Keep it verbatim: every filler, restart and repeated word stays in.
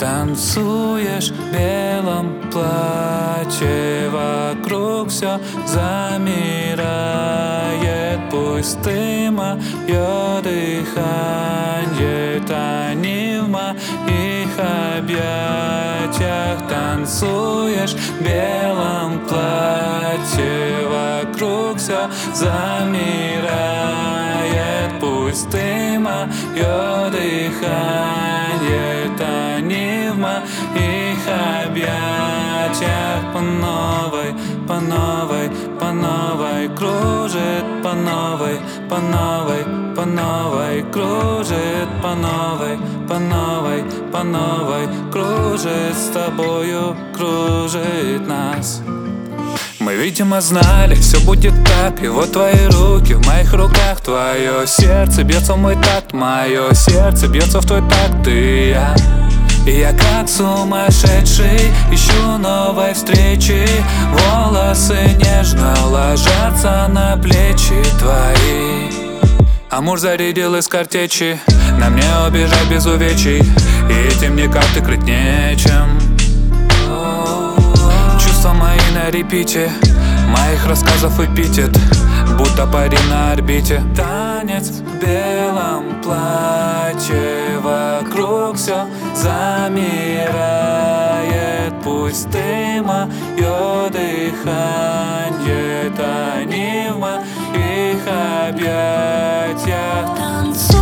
Танцуешь в белом платье, вокруг все замирает. Пусть ты мое дыхание, тони в моих объятиях. Танцуешь в белом платье, вокруг все замирает. Пусть ты мое дыхание, тони в моих объятиях. По новой, по новой, по новой кружит, по новой, по новой, по новой кружит, по новой, по новой, по новой кружит, с тобою кружит нас. Мы, видимо, знали, все будет так. И вот твои руки в моих руках. Твое сердце бьется в мой такт, мое сердце бьется в твой такт. Ты и я, и я как сумасшедший ищу новой встречи. Волосы нежно ложатся на плечи твои. Амур зарядил из картечи, на мне убежать без увечий, и этим никак ты крыть нечем. Чувства мои на репите, моих рассказов эпитет, будто пари на орбите. Танец в белом платье, вокруг все замирает. Пусть ты мое дыхание, тони в моих объятиях.